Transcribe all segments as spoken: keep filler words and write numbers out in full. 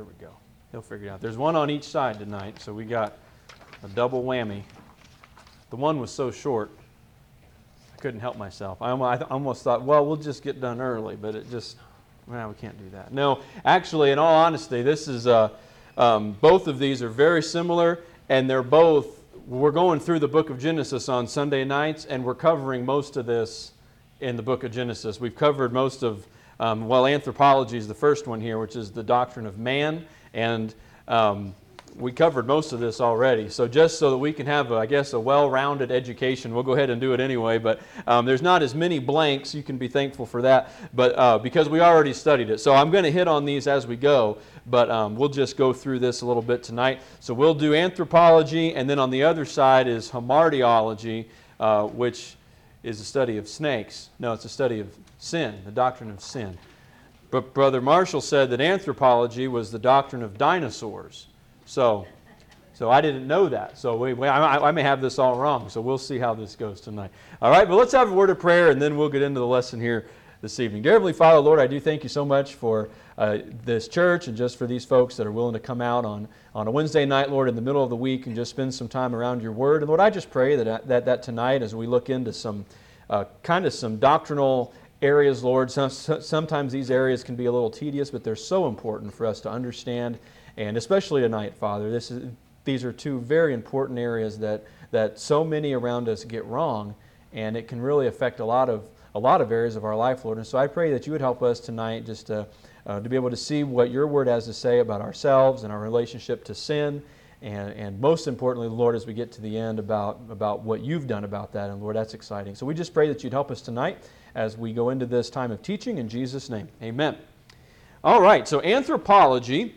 we go. He'll figure it out. There's one on each side tonight, so we got a double whammy. The one was so short, I couldn't help myself. I almost thought, well, we'll just get done early, but it just, well, we can't do that. No, actually, in all honesty, this is, uh, um, both of these are very similar, and they're both, we're going through the book of Genesis on Sunday nights, and we're covering most of this in the book of Genesis. We've covered most of, um, well, anthropology is the first one here, which is the doctrine of man, and um, we covered most of this already. So just so that we can have, a, I guess, a well-rounded education, we'll go ahead and do it anyway. But um, there's not as many blanks. You can be thankful for that, but uh, because we already studied it. So I'm going to hit on these as we go, but um, we'll just go through this a little bit tonight. So we'll do anthropology, and then on the other side is hamartiology, uh, which is a study of snakes. No, it's a study of sin, the doctrine of sin. But Brother Marshall said that anthropology was the doctrine of dinosaurs. So, so I didn't know that. So we, we, I, I may have this all wrong. So we'll see how this goes tonight. All right, but let's have a word of prayer, and then we'll get into the lesson here this evening. Dear Heavenly Father, Lord, I do thank you so much for uh, this church and just for these folks that are willing to come out on, on a Wednesday night, Lord, in the middle of the week and just spend some time around your word. And Lord, I just pray that that, that tonight as we look into some uh, kind of some doctrinal areas, Lord, some, sometimes these areas can be a little tedious, but they're so important for us to understand. And especially tonight, Father, this is, these are two very important areas that, that so many around us get wrong, and it can really affect a lot of a lot of areas of our life, Lord. And so I pray that you would help us tonight just to, uh, to be able to see what your word has to say about ourselves and our relationship to sin, and, and most importantly, Lord, as we get to the end, about, about what you've done about that. And Lord, that's exciting. So we just pray that you'd help us tonight as we go into this time of teaching in Jesus' name. Amen. All right, so anthropology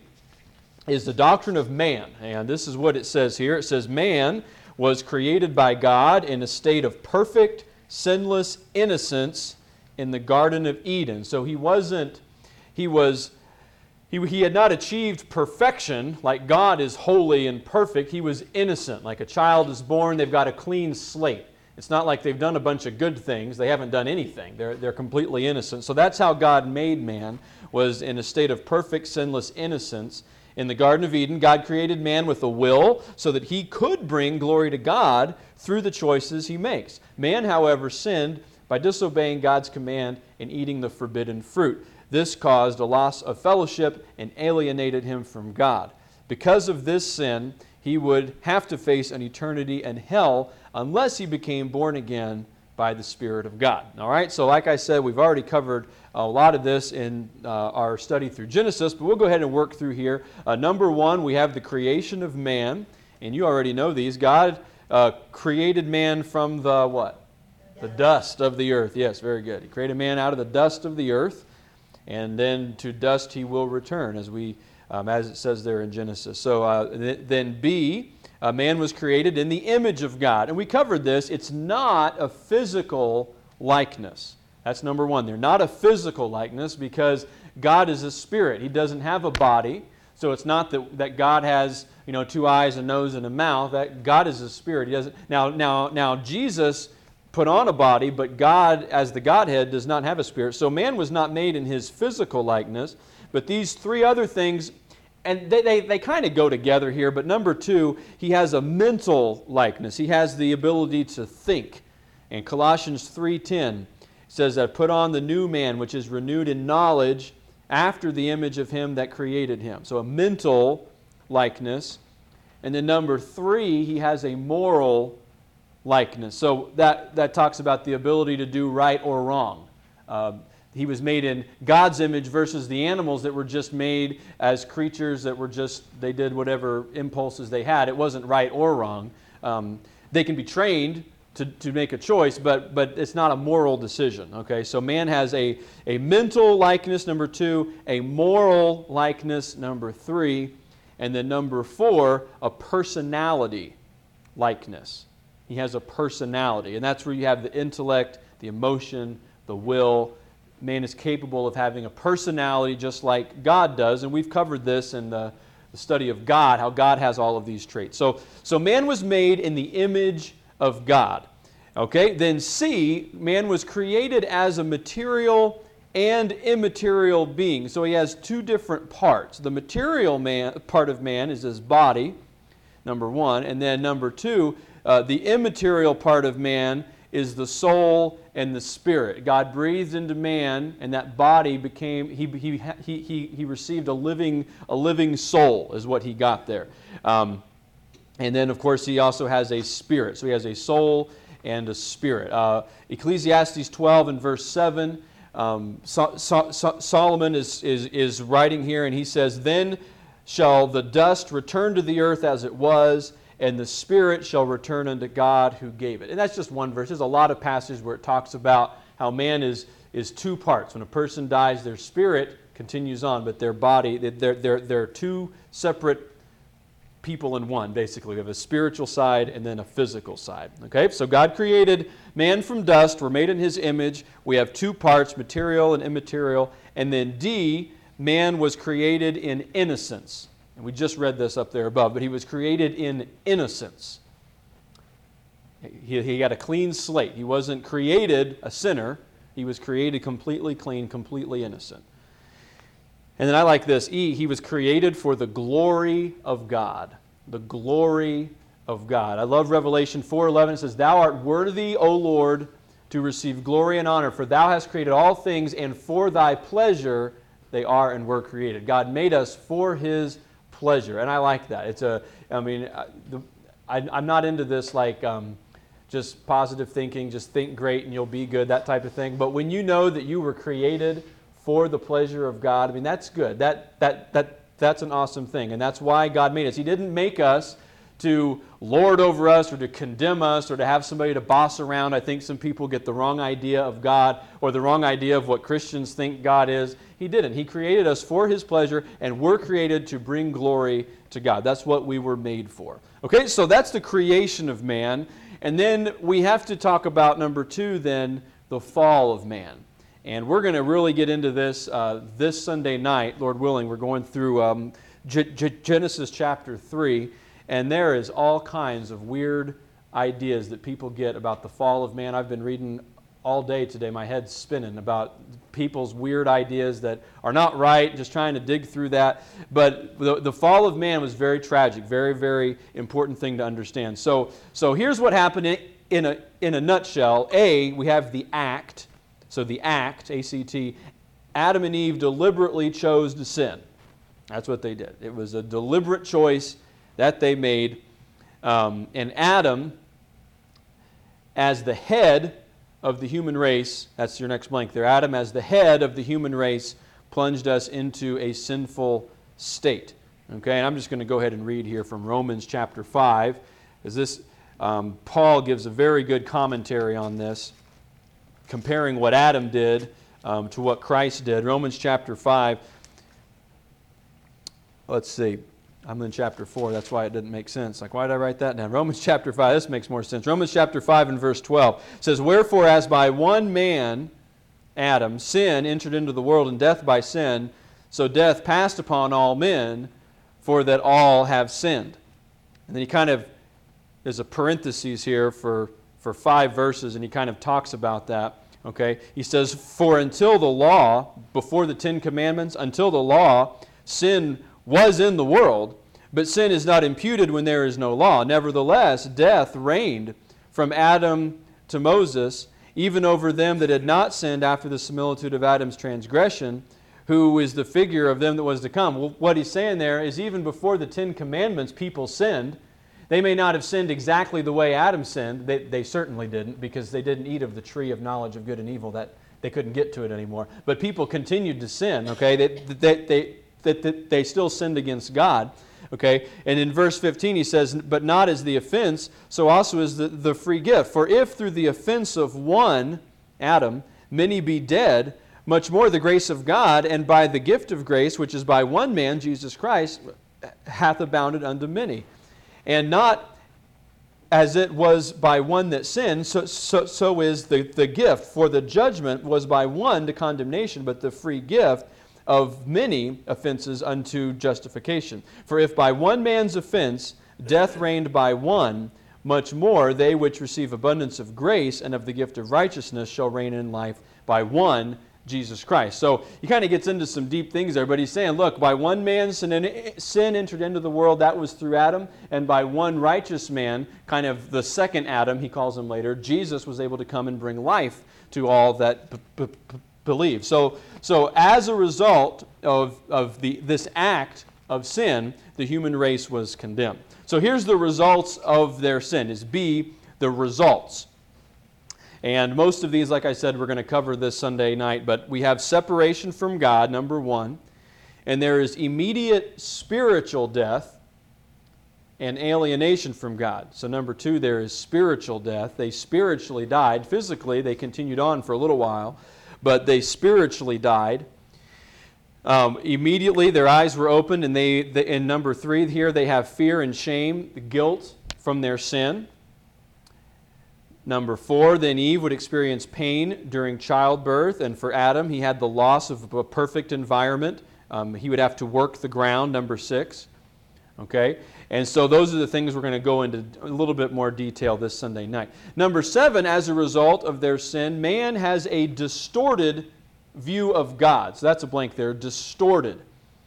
is the doctrine of man. And this is what it says here. It says, man was created by God in a state of perfect, sinless innocence in the Garden of Eden. So he wasn't, he was, he, he had not achieved perfection like God is holy and perfect. He was innocent. Like a child is born, they've got a clean slate. It's not like they've done a bunch of good things. They haven't done anything. They're, they're completely innocent. So that's how God made man, was in a state of perfect, sinless innocence. In the Garden of Eden, God created man with a will so that he could bring glory to God through the choices he makes. Man, however, sinned by disobeying God's command and eating the forbidden fruit. This caused a loss of fellowship and alienated him from God. Because of this sin, he would have to face an eternity in hell unless he became born again by the Spirit of God. All right, so like I said, we've already covered a lot of this in uh, our study through Genesis, but we'll go ahead and work through here. Uh, number one, we have the creation of man, and you already know these. God uh, created man from the what? The dust of the earth. Yes, very good. He created man out of the dust of the earth, and then to dust he will return, as we, um, as it says there in Genesis. So uh, th- then B, uh, man was created in the image of God, and we covered this. It's not a physical likeness. That's number one. They're not a physical likeness because God is a spirit. He doesn't have a body. So it's not that, that God has, you know, two eyes, a nose, and a mouth. That God is a spirit. He doesn't. Now, now, now Jesus put on a body, but God, as the Godhead, does not have a spirit. So man was not made in his physical likeness. But these three other things, and they, they, they kind of go together here. But number two, he has a mental likeness. He has the ability to think. In Colossians three ten, says that put on the new man, which is renewed in knowledge after the image of him that created him. So a mental likeness. And then number three, he has a moral likeness. So that, that talks about the ability to do right or wrong. Uh, he was made in God's image versus the animals that were just made as creatures that were just, they did whatever impulses they had. It wasn't right or wrong. Um, they can be trained To, to make a choice, but but it's not a moral decision. Okay, so man has a, a mental likeness, number two, a moral likeness, number three, and then number four, a personality likeness. He has a personality, and that's where you have the intellect, the emotion, the will. Man is capable of having a personality just like God does, and we've covered this in the, the study of God, how God has all of these traits. So, so man was made in the image of God. Okay, then C, man was created as a material and immaterial being. So he has two different parts. The material man, part of man is his body, number one. And then number two, uh, the immaterial part of man is the soul and the spirit. God breathed into man, and that body became, he, he, he, he, he received a living, a living soul is what he got there. Um, and then, of course, he also has a spirit. So he has a soul and a spirit. Uh, Ecclesiastes twelve and verse seven, um, so, so, so Solomon is, is, is writing here, and he says, "Then shall the dust return to the earth as it was, and the spirit shall return unto God who gave it." And that's just one verse. There's a lot of passages where it talks about how man is, is two parts. When a person dies, their spirit continues on, but their body, they're, they're, they're two separate people in one, basically. We have a spiritual side and then a physical side. Okay, so God created man from dust. We're made in His image. We have two parts, material and immaterial. And then D, man was created in innocence. And we just read this up there above, but he was created in innocence. He, he got a clean slate. He wasn't created a sinner. He was created completely clean, completely innocent. And then I like this, E, he was created for the glory of God. The glory of God. I love Revelation four eleven. It says, "Thou art worthy, O Lord, to receive glory and honor, for Thou hast created all things, and for Thy pleasure they are and were created." God made us for His pleasure, and I like that. It's a, I mean, I, the, I, I'm not into this like um, just positive thinking, just think great and you'll be good, that type of thing. But when you know that you were created for the pleasure of God, I mean, that's good. That that that that's an awesome thing, and that's why God made us. He didn't make us to lord over us or to condemn us or to have somebody to boss around. I think some people get the wrong idea of God or the wrong idea of what Christians think God is. He didn't. He created us for His pleasure, and we're created to bring glory to God. That's what we were made for. Okay, so that's the creation of man. And then we have to talk about, number two, then, the fall of man. And we're going to really get into this uh, this Sunday night, Lord willing. We're going through um, G- G- Genesis chapter three, and there is all kinds of weird ideas that people get about the fall of man. I've been reading all day today. My head's spinning about people's weird ideas that are not right, just trying to dig through that. But the, the fall of man was very tragic, very, very important thing to understand. So, so here's what happened in, in, a, in a nutshell. A, we have the act. So the act, A C T, Adam and Eve deliberately chose to sin. That's what they did. It was a deliberate choice that they made. Um, and Adam, as the head of the human race, that's your next blank there, Adam as the head of the human race plunged us into a sinful state. Okay, and I'm just going to go ahead and read here from Romans chapter five, because this, um, Paul gives a very good commentary on this, comparing what Adam did um, to what Christ did. Romans chapter five, let's see, I'm in chapter four, that's why it didn't make sense. Like, why did I write that down? Romans chapter five, this makes more sense. Romans chapter five and verse twelve says, "Wherefore as by one man, Adam, sin entered into the world, and death by sin, so death passed upon all men, for that all have sinned." And then he kind of, there's a parenthesis here for, for five verses, and he kind of talks about that. Okay, he says, "For until the law, before the Ten Commandments, until the law, sin was in the world, but sin is not imputed when there is no law. Nevertheless, death reigned from Adam to Moses, even over them that had not sinned after the similitude of Adam's transgression, who is the figure of them that was to come." Well, what he's saying there is even before the Ten Commandments, people sinned. They may not have sinned exactly the way Adam sinned. They, they certainly didn't, because they didn't eat of the tree of knowledge of good and evil. That they couldn't get to it anymore. But people continued to sin. Okay, they they they, they, they, they still sinned against God. Okay, and in verse fifteen he says, "But not as the offense, so also is the, the free gift. For if through the offense of one, Adam, many be dead, much more the grace of God, and by the gift of grace, which is by one man, Jesus Christ, hath abounded unto many. And not as it was by one that sinned, so, so, so is the, the gift. For the judgment was by one to condemnation, but the free gift of many offenses unto justification. For if by one man's offense death reigned by one, much more they which receive abundance of grace and of the gift of righteousness shall reign in life by one, Jesus Christ. So he kind of gets into some deep things there, but he's saying, look, by one man sin, sin entered into the world, that was through Adam, and by one righteous man, kind of the second Adam, he calls him later, Jesus was able to come and bring life to all that b- b- b- believe. So, so as a result of, of the, this act of sin, the human race was condemned. So here's the results of their sin, is B, the results. And most of these, like I said, we're going to cover this Sunday night, but we have separation from God, number one, and there is immediate spiritual death and alienation from God. So number two, there is spiritual death. They spiritually died. Physically, they continued on for a little while, but they spiritually died. Um, immediately, their eyes were opened, and they, they, in number three here, they have fear and shame, guilt from their sin. Number four, then Eve would experience pain during childbirth, and for Adam, he had the loss of a perfect environment. Um, he would have to work the ground, number six. Okay? And so those are the things we're going to go into a little bit more detail this Sunday night. Number seven, as a result of their sin, man has a distorted view of God. So that's a blank there, distorted.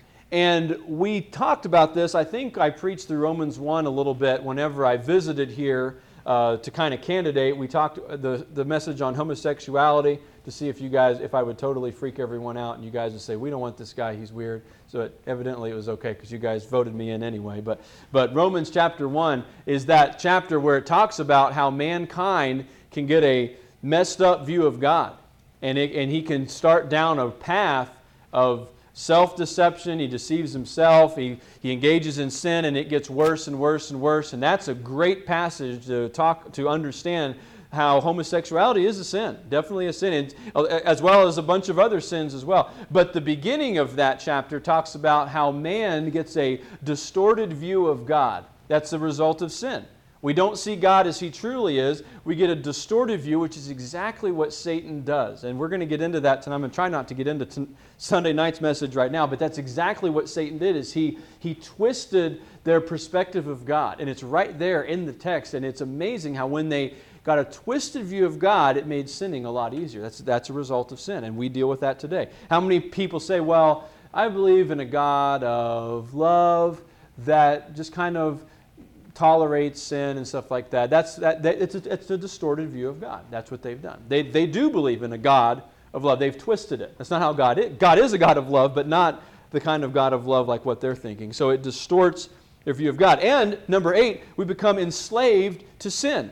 And we talked about this, I think I preached through Romans one a little bit whenever I visited here uh, to kind of candidate. We talked the, the message on homosexuality to see if you guys, if I would totally freak everyone out and you guys would say, we don't want this guy, he's weird. So it, evidently it was okay because you guys voted me in anyway. But, but Romans chapter one is that chapter where it talks about how mankind can get a messed up view of God. And, it, and he can start down a path of self-deception. He deceives himself. He, he engages in sin, and it gets worse and worse and worse. And that's a great passage to talk to understand how homosexuality is a sin, definitely a sin, and, as well as a bunch of other sins as well. But the beginning of that chapter talks about how man gets a distorted view of God. That's the result of sin. We don't see God as He truly is. We get a distorted view, which is exactly what Satan does. And we're going to get into that tonight. I'm going to try not to get into t- Sunday night's message right now, but that's exactly what Satan did, is he, he twisted their perspective of God. And it's right there in the text. And it's amazing how when they got a twisted view of God, it made sinning a lot easier. That's, that's a result of sin, and we deal with that today. How many people say, well, I believe in a God of love that just kind of tolerates sin and stuff like that. That's that, that it's, a, it's a distorted view of God. That's what they've done. They, they do believe in a God of love. They've twisted it. That's not how God is. God is a God of love, but not the kind of God of love like what they're thinking. So it distorts their view of God. And number eight, we become enslaved to sin.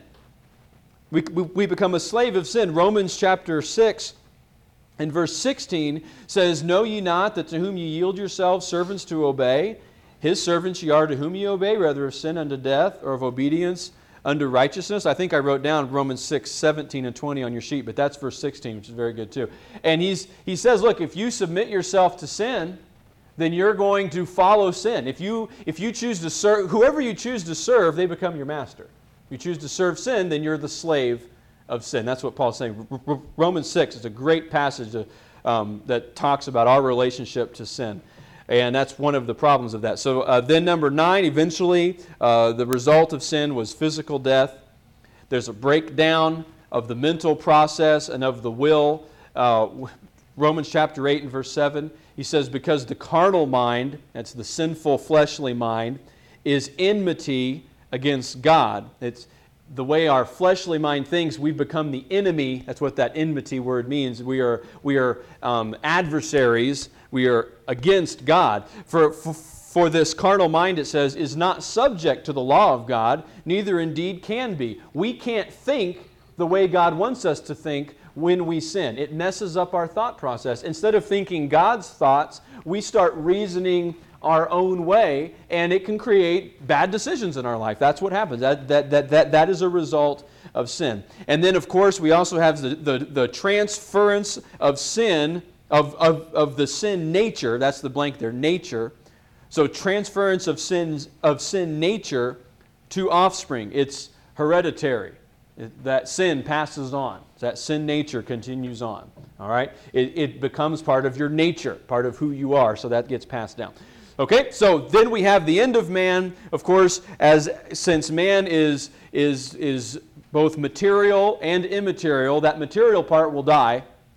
We, we, we become a slave of sin. Romans chapter six and verse sixteen says, know ye not that to whom ye yield yourselves servants to obey, His servants ye are to whom ye obey, whether of sin unto death or of obedience unto righteousness. I think I wrote down Romans six, seventeen and twenty on your sheet, but that's verse sixteen, which is very good too. And he's, he says, look, if you submit yourself to sin, then you're going to follow sin. If you, if you choose to serve, whoever you choose to serve, they become your master. If you choose to serve sin, then you're the slave of sin. That's what Paul's saying. Romans six is a great passage to, um, that talks about our relationship to sin. And that's one of the problems of that. So uh, then number nine, eventually, uh, the result of sin was physical death. There's a breakdown of the mental process and of the will. Uh, Romans chapter eight and verse seven, he says, because the carnal mind, that's the sinful fleshly mind, is enmity against God. It's the way our fleshly mind thinks. We've become the enemy. That's what that enmity word means. We are, we are um, adversaries. We are against God. For, for, for this carnal mind, it says, is not subject to the law of God, neither indeed can be. We can't think the way God wants us to think when we sin. It messes up our thought process. Instead of thinking God's thoughts, we start reasoning our own way, and it can create bad decisions in our life. That's what happens. That, that, that, that, that is a result of sin. And then, of course, we also have the, the, the transference of sin, of, of, of the sin nature. That's the blank there, nature. So transference of sins of sin nature to offspring. It's hereditary. It, that sin passes on. That sin nature continues on. All right? It, it becomes part of your nature, part of who you are, so that gets passed down. Okay, so then we have the end of man, of course, as since man is, is, is both material and immaterial, that material part will die.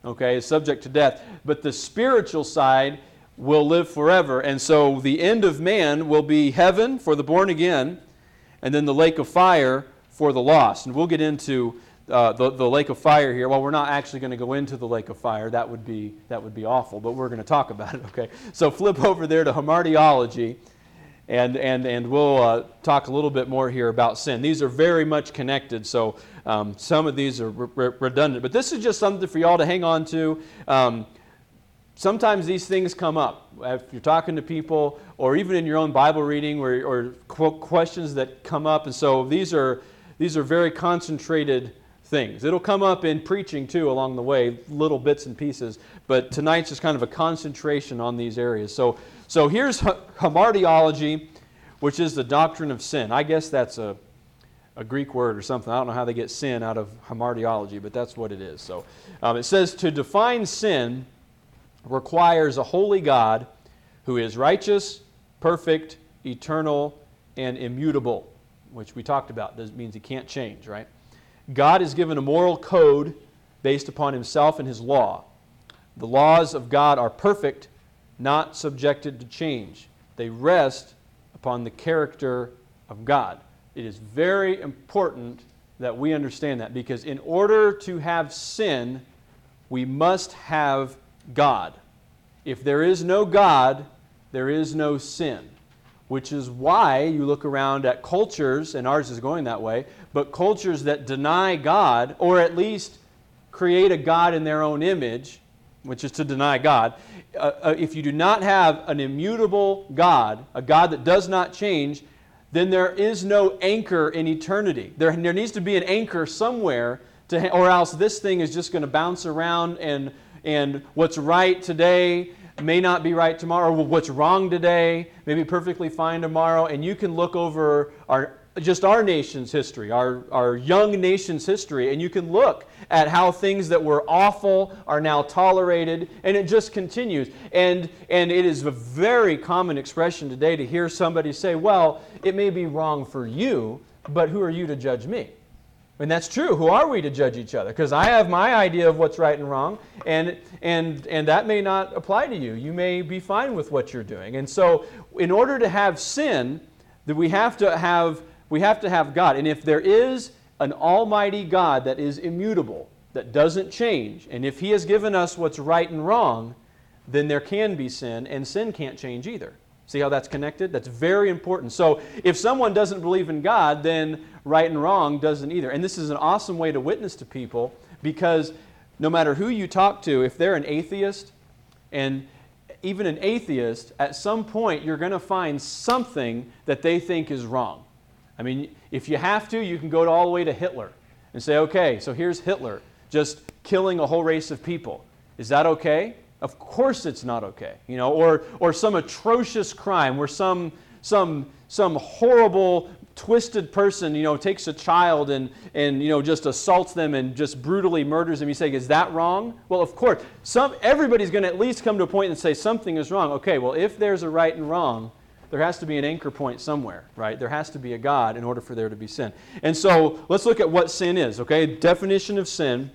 okay, is subject to death. But the spiritual side will live forever. And so the end of man will be heaven for the born again, and then the lake of fire for the lost. And we'll get into uh, the, the lake of fire here. Well, we're not actually going to go into the lake of fire. That would be, that would be awful, but we're going to talk about it, okay? So flip over there to hamartiology, and, and, and we'll uh, talk a little bit more here about sin. These are very much connected, so um, some of these are re- redundant. But this is just something for y'all to hang on to. Um, Sometimes these things come up if you're talking to people, or even in your own Bible reading, or, or qu- questions that come up. And so these are these are very concentrated things. It'll come up in preaching too along the way, little bits and pieces. But tonight's just kind of a concentration on these areas. So so here's hamartiology, which is the doctrine of sin. I guess that's a a Greek word or something. I don't know how they get sin out of hamartiology, but that's what it is. So um, it says to define sin requires a holy God who is righteous, perfect, eternal, and immutable, which we talked about. That means he can't change, right? God is given a moral code based upon himself and his law. The laws of God are perfect, not subjected to change. They rest upon the character of God. It is very important that we understand that, because in order to have sin, we must have God. If there is no God, there is no sin, which is why you look around at cultures, and ours is going that way, but cultures that deny God, or at least create a God in their own image, which is to deny God. Uh, uh, if you do not have an immutable God, a God that does not change, then there is no anchor in eternity. There, there needs to be an anchor somewhere, to, or else this thing is just going to bounce around, and and what's right today may not be right tomorrow, or what's wrong today may be perfectly fine tomorrow. And you can look over our just our nation's history, our, our young nation's history, and you can look at how things that were awful are now tolerated, and it just continues. And, and it is a very common expression today to hear somebody say, well, it may be wrong for you, but who are you to judge me? And that's true. Who are we to judge each other? Because I have my idea of what's right and wrong, and, and, and that may not apply to you. You may be fine with what you're doing. And so in order to have sin, that we have to have, we have to have God. And if there is an almighty God that is immutable, that doesn't change, and if he has given us what's right and wrong, then there can be sin, and sin can't change either. See how that's connected? That's very important. So if someone doesn't believe in God, then right and wrong doesn't either. And this is an awesome way to witness to people, because no matter who you talk to, if they're an atheist, and even an atheist, at some point you're going to find something that they think is wrong. I mean, if you have to, you can go all the way to Hitler and say, okay, so here's Hitler just killing a whole race of people. Is that okay? Of course it's not okay, you know, or or some atrocious crime where some some some horrible twisted person, you know, takes a child and and you know just assaults them and just brutally murders them. You say, is that wrong? Well, of course, some everybody's going to at least come to a point and say something is wrong. Okay, well, if there's a right and wrong, there has to be an anchor point somewhere, right? There has to be a God in order for there to be sin. And so let's look at what sin is. Okay, definition of sin.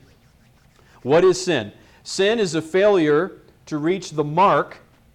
What is sin? Sin is a failure to reach the mark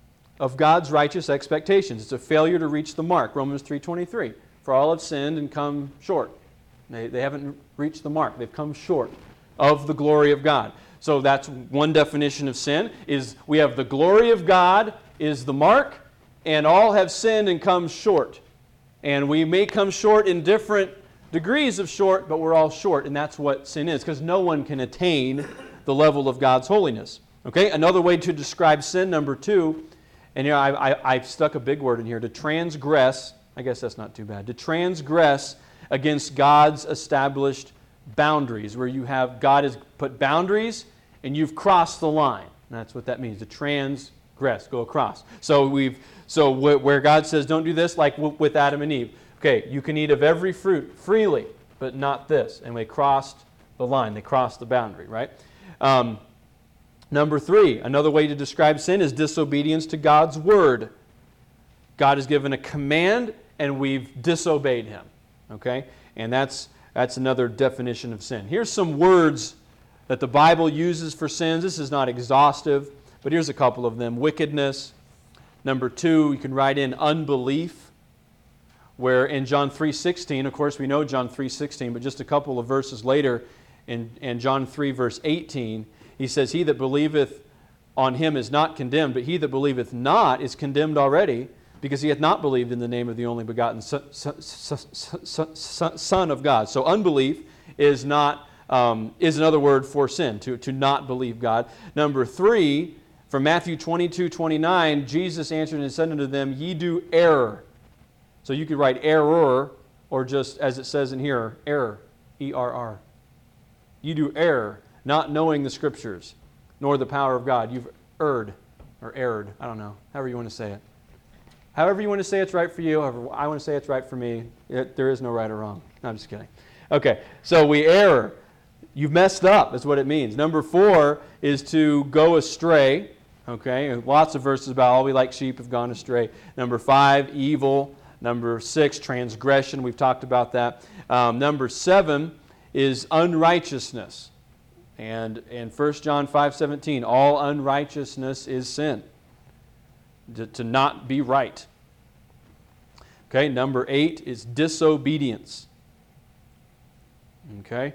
of God's righteous expectations. It's a failure to reach the mark. Romans three twenty-three. For all have sinned and come short. They, they haven't reached the mark. They've come short of the glory of God. So that's one definition of sin, is we have the glory of God is the mark, and all have sinned and come short. And we may come short in different degrees of short, but we're all short, and that's what sin is, because no one can attain the level of God's holiness. Okay, another way to describe sin, number two, and you know, I, I, I've stuck a big word in here, to transgress. I guess that's not too bad. To transgress against God's established boundaries, where you have, God has put boundaries and you've crossed the line. And that's what that means, to transgress, go across. So we've, so where God says don't do this, like with Adam and Eve. Okay, you can eat of every fruit freely, but not this. And they crossed the line. They crossed the boundary, right? Um, number three, another way to describe sin is disobedience to God's word. God has given a command and we've disobeyed him. Okay? And that's that's another definition of sin. Here's some words that the Bible uses for sins. This is not exhaustive, but here's a couple of them. Wickedness. Number two, you can write in unbelief, where in John three sixteen, of course we know John three sixteen, but just a couple of verses later in, in John three verse eighteen, he says, he that believeth on him is not condemned, but he that believeth not is condemned already, because he hath not believed in the name of the only begotten Son, son, son, son of God. So unbelief is not um, is another word for sin, to, to not believe God. Number three, from Matthew twenty-two twenty-nine, Jesus answered and said unto them, ye do err. So you could write error, or just as it says in here, error, E R R. You do err, not knowing the Scriptures, nor the power of God. You've erred, or erred, I don't know, however you want to say it. However you want to say it's right for you, however I want to say it's right for me, it, there is no right or wrong. No, I'm just kidding. Okay, so we err. You've messed up, that's what it means. Number four is to go astray. Okay, lots of verses about all we like sheep have gone astray. Number five, evil. Number six, transgression. We've talked about that. Um, number seven is unrighteousness. And in First John five seventeen, all unrighteousness is sin. To, to not be right. Okay, number eight is disobedience. Okay.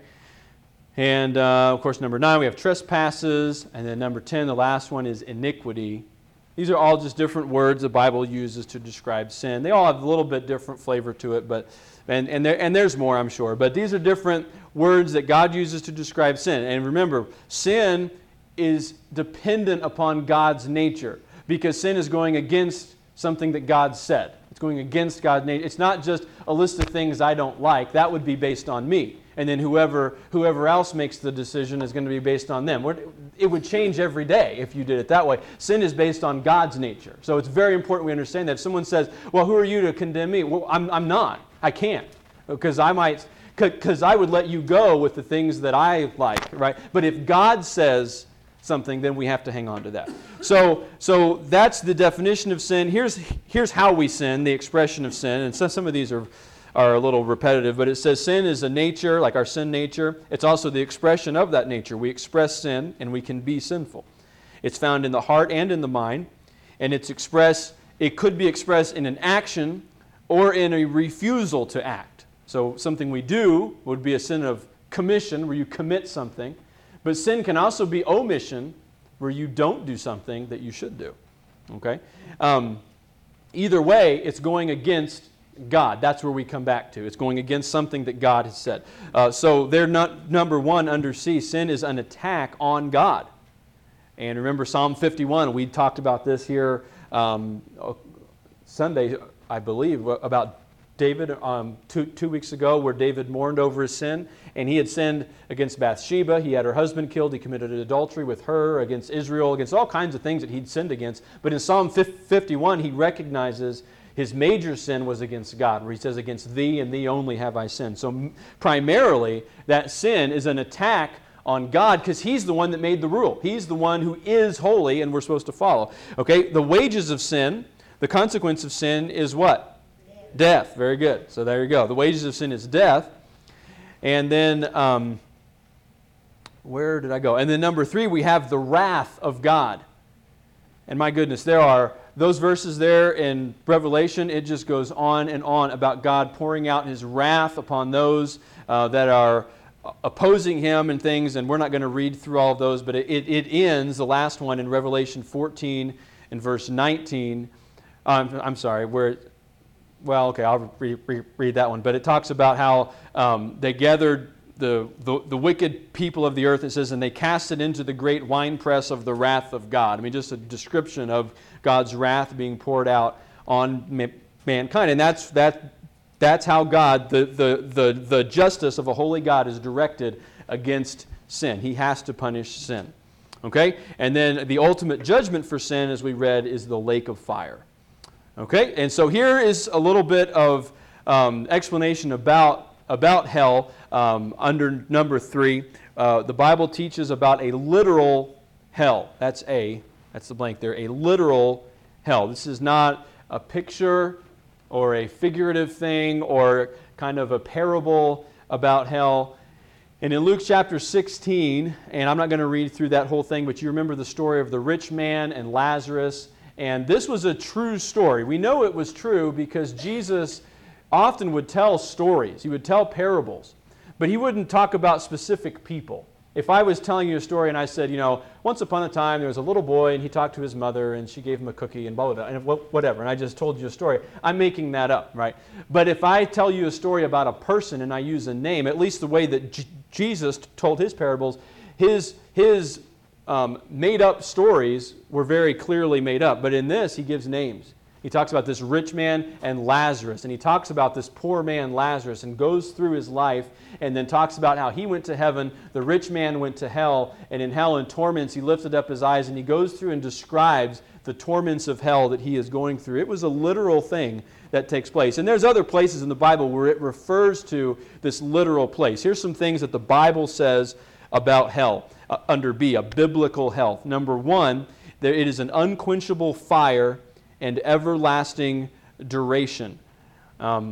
And, uh, of course, number nine, we have trespasses. And then number ten, the last one, is iniquity. These are all just different words the Bible uses to describe sin. They all have a little bit different flavor to it, but and, and, there, and there's more, I'm sure. But these are different words that God uses to describe sin. And remember, sin is dependent upon God's nature, because sin is going against something that God said. It's going against God's nature. It's not just a list of things I don't like. That would be based on me. And then whoever whoever else makes the decision is going to be based on them. It would change every day if you did it that way. Sin is based on God's nature. So it's very important we understand that. If someone says, well, who are you to condemn me? Well, I'm, I'm not. I can't. Because I might, because I would let you go with the things that I like, right? But if God says something, then we have to hang on to that. So, so that's the definition of sin. Here's, here's how we sin, the expression of sin. And so some of these are... are a little repetitive, but it says sin is a nature, like our sin nature. It's also the expression of that nature. We express sin, and we can be sinful. It's found in the heart and in the mind, and it's expressed, it could be expressed in an action or in a refusal to act. So something we do would be a sin of commission, where you commit something, but sin can also be omission, where you don't do something that you should do. Okay? Um, either way, it's going against God. That's where we come back to. It's going against something that God has said. Uh, so they're not, number one, under C, sin is an attack on God. And remember Psalm fifty-one, we talked about this here um, Sunday, I believe, about David um, two, two weeks ago, where David mourned over his sin. And he had sinned against Bathsheba. He had her husband killed. He committed adultery with her, against Israel, against all kinds of things that he'd sinned against. But in Psalm fifty-one, he recognizes his major sin was against God, where he says, against thee and thee only have I sinned. So primarily, that sin is an attack on God, because he's the one that made the rule. He's the one who is holy, and we're supposed to follow. Okay, the wages of sin, the consequence of sin is what? Death. Death. Very good. So there you go. The wages of sin is death. And then, um, where did I go? And then number three, we have the wrath of God. And my goodness, there are those verses there in Revelation. It just goes on and on about God pouring out His wrath upon those uh, that are opposing Him and things. And we're not going to read through all of those, but it, it, it ends, the last one, in Revelation fourteen and verse nineteen. Um, I'm sorry, where, well, okay, I'll re, re, read that one. But it talks about how um, they gathered The, the, the wicked people of the earth, it says, and they cast it into the great winepress of the wrath of God. I mean, just a description of God's wrath being poured out on ma- mankind. And that's that. That's how God, the, the, the, the justice of a holy God, is directed against sin. He has to punish sin. Okay? And then the ultimate judgment for sin, as we read, is the lake of fire. Okay? And so here is a little bit of um, explanation about about hell um, under number three. Uh, the Bible teaches about a literal hell. That's A. That's the blank there. A literal hell. This is not a picture or a figurative thing or kind of a parable about hell. And in Luke chapter sixteen, and I'm not going to read through that whole thing, but you remember the story of the rich man and Lazarus. And this was a true story. We know it was true because Jesus often would tell stories. He would tell parables, but he wouldn't talk about specific people. If I was telling you a story and I said, you know, once upon a time there was a little boy and he talked to his mother and she gave him a cookie and blah, blah, blah, and whatever, and I just told you a story, I'm making that up, right? But if I tell you a story about a person and I use a name, at least the way that J- Jesus told his parables, his, his um, made-up stories were very clearly made up. But in this, he gives names. He talks about this rich man and Lazarus, and he talks about this poor man Lazarus and goes through his life and then talks about how he went to heaven, the rich man went to hell, and in hell in torments he lifted up his eyes and he goes through and describes the torments of hell that he is going through. It was a literal thing that takes place. And there's other places in the Bible where it refers to this literal place. Here's some things that the Bible says about hell uh, under B, a biblical hell. Number one, there, it is an unquenchable fire and everlasting duration. Um,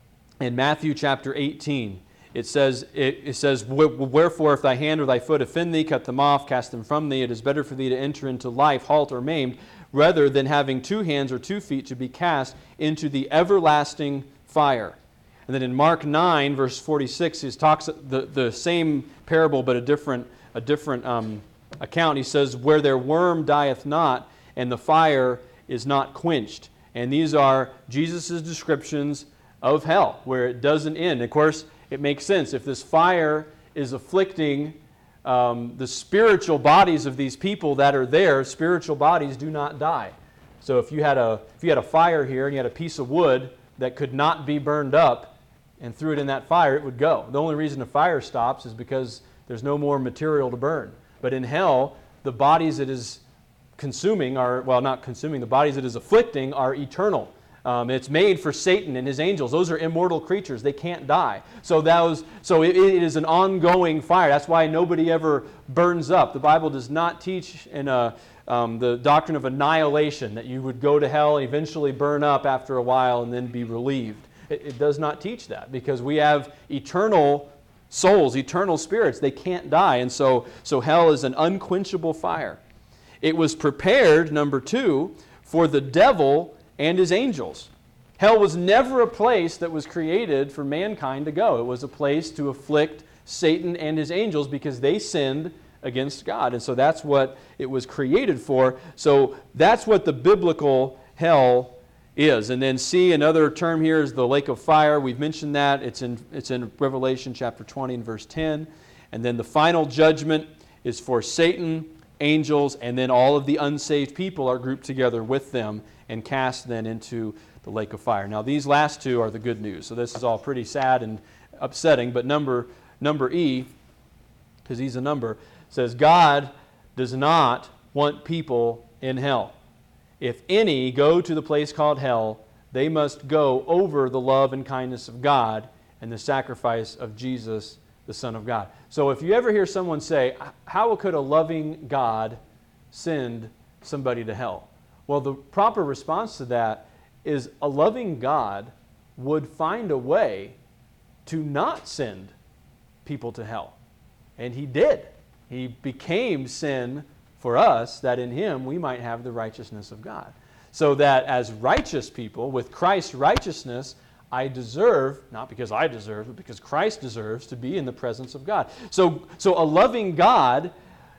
in Matthew chapter eighteen, it says, it, it says, "Wherefore if thy hand or thy foot offend thee, cut them off, cast them from thee. It is better for thee to enter into life halt or maimed, rather than having two hands or two feet to be cast into the everlasting fire." And then in Mark nine, verse forty-six, he talks the, the same parable, but a different, a different um, account. He says, "Where their worm dieth not, and the fire is not quenched." And these are Jesus' descriptions of hell, where it doesn't end. Of course, it makes sense. If this fire is afflicting um, the spiritual bodies of these people that are there, spiritual bodies do not die. So if you had a if you had a fire here and you had a piece of wood that could not be burned up and threw it in that fire, it would go. The only reason a fire stops is because there's no more material to burn. But in hell, the bodies it is consuming are, well, not consuming, the bodies it is afflicting are eternal. Um, it's made for Satan and his angels. Those are immortal creatures. They can't die. So that was, so it, it is an ongoing fire. That's why nobody ever burns up. The Bible does not teach in a, um, the doctrine of annihilation, that you would go to hell and eventually burn up after a while and then be relieved. It, it does not teach that, because we have eternal souls, eternal spirits. They can't die. And so, so hell is an unquenchable fire. It was prepared, number two, for the devil and his angels. Hell was never a place that was created for mankind to go. It was a place to afflict Satan and his angels because they sinned against God. And so that's what it was created for. So that's what the biblical hell is. And then C, another term here is the lake of fire. We've mentioned that. It's in, it's in Revelation chapter twenty and verse ten. And then the final judgment is for Satan, angels, and then all of the unsaved people are grouped together with them and cast then into the lake of fire. Now these last two are the good news. So this is all pretty sad and upsetting, but number number E, because he's a number, says God does not want people in hell. If any go to the place called hell, they must go over the love and kindness of God and the sacrifice of Jesus, the Son of God. So if you ever hear someone say, how could a loving God send somebody to hell? Well, the proper response to that is a loving God would find a way to not send people to hell. And he did. He became sin for us, that in him we might have the righteousness of God. So that as righteous people, with Christ's righteousness, I deserve, not because I deserve, but because Christ deserves to be in the presence of God. So, so a loving God,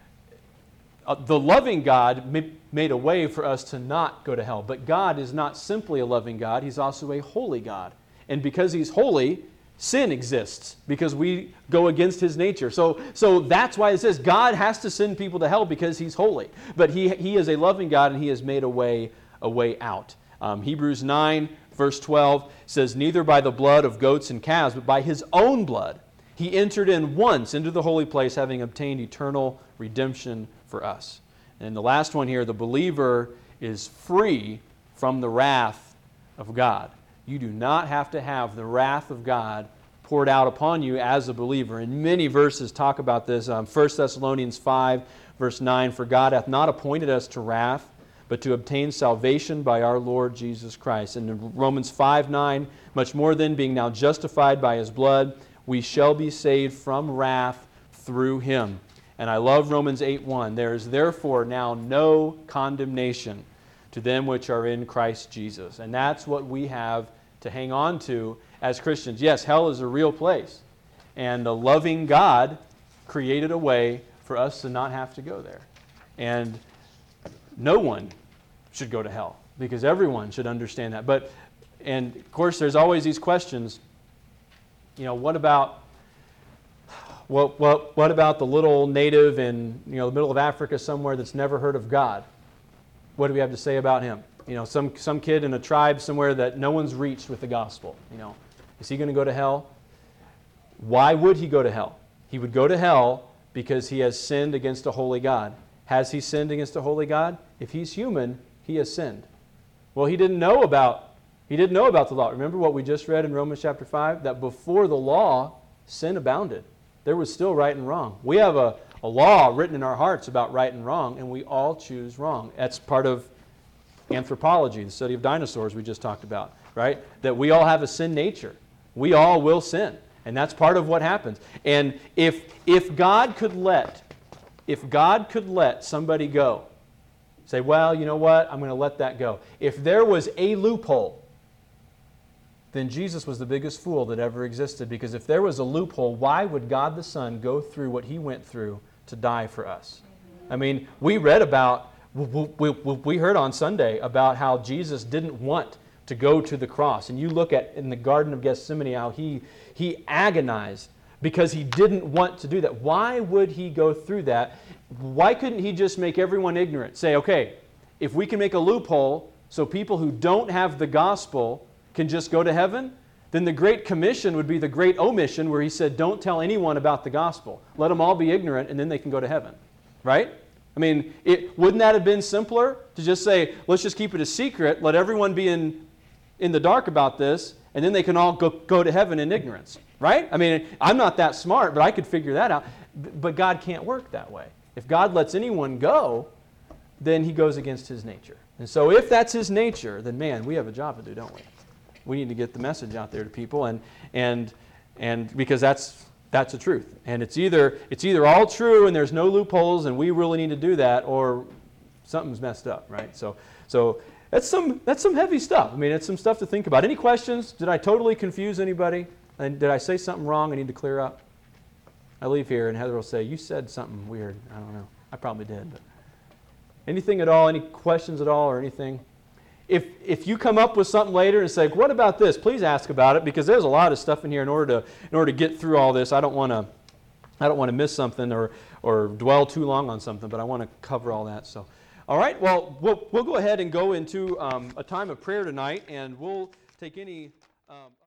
uh, the loving God ma- made a way for us to not go to hell. But God is not simply a loving God, he's also a holy God. And because he's holy, sin exists because we go against his nature. So, so that's why it says God has to send people to hell because he's holy. But he, he is a loving God and he has made a way, a way out. Um, Hebrews nine, verse twelve says, neither by the blood of goats and calves, but by his own blood, he entered in once into the holy place, having obtained eternal redemption for us. And the last one here, the believer is free from the wrath of God. You do not have to have the wrath of God poured out upon you as a believer. And many verses talk about this. Um, First Thessalonians five, verse nine, for God hath not appointed us to wrath, but to obtain salvation by our Lord Jesus Christ. And in Romans five nine, much more then, being now justified by his blood, we shall be saved from wrath through him. And I love Romans eight one. There is therefore now no condemnation to them which are in Christ Jesus. And that's what we have to hang on to as Christians. Yes, hell is a real place. And a loving God created a way for us to not have to go there. And no one should go to hell, because everyone should understand that. But, and of course, there's always these questions. You know, what about what what what about the little native in, you know, the middle of Africa somewhere that's never heard of God? What do we have to say about him? You know, some some kid in a tribe somewhere that no one's reached with the gospel. You know, is he going to go to hell? Why would he go to hell? He would go to hell because he has sinned against a holy God. Has he sinned against a holy God? If he's human, he has sinned. Well, he didn't know about he didn't know about the law. Remember what we just read in Romans chapter five? That before the law, sin abounded. There was still right and wrong. We have a, a law written in our hearts about right and wrong, and we all choose wrong. That's part of anthropology, the study of dinosaurs we just talked about, right? That we all have a sin nature. We all will sin. And that's part of what happens. And if if God could let, if God could let somebody go, say, well, you know what, I'm going to let that go. If there was a loophole, then Jesus was the biggest fool that ever existed. Because if there was a loophole, why would God the Son go through what he went through to die for us? I mean, we read about, we, we, we heard on Sunday about how Jesus didn't want to go to the cross. And you look at in the Garden of Gethsemane how he, he agonized because he didn't want to do that. Why would he go through that? Why couldn't he just make everyone ignorant? Say, okay, if we can make a loophole so people who don't have the gospel can just go to heaven, then the Great Commission would be the Great Omission, where he said, don't tell anyone about the gospel. Let them all be ignorant, and then they can go to heaven. Right? I mean, it, wouldn't that have been simpler to just say, let's just keep it a secret, let everyone be in in the dark about this, and then they can all go, go to heaven in ignorance, right? I mean, I'm not that smart, but I could figure that out. But God can't work that way. If God lets anyone go, then he goes against his nature. And so if that's his nature, then man, we have a job to do, don't we? We need to get the message out there to people, and and and because that's that's the truth. And it's either it's either all true and there's no loopholes and we really need to do that, or something's messed up, right? So so That's some that's some heavy stuff. I mean, it's some stuff to think about. Any questions? Did I totally confuse anybody? And did I say something wrong I need to clear up? I leave here and Heather will say, you said something weird. I don't know. I probably did. But anything at all? Any questions at all or anything? If if you come up with something later and say, what about this? Please ask about it, because there's a lot of stuff in here in order to in order to get through all this. I don't want to I don't want to miss something or or dwell too long on something, but I want to cover all that. So. All right, well, well, we'll go ahead and go into um, a time of prayer tonight, and we'll take any... Um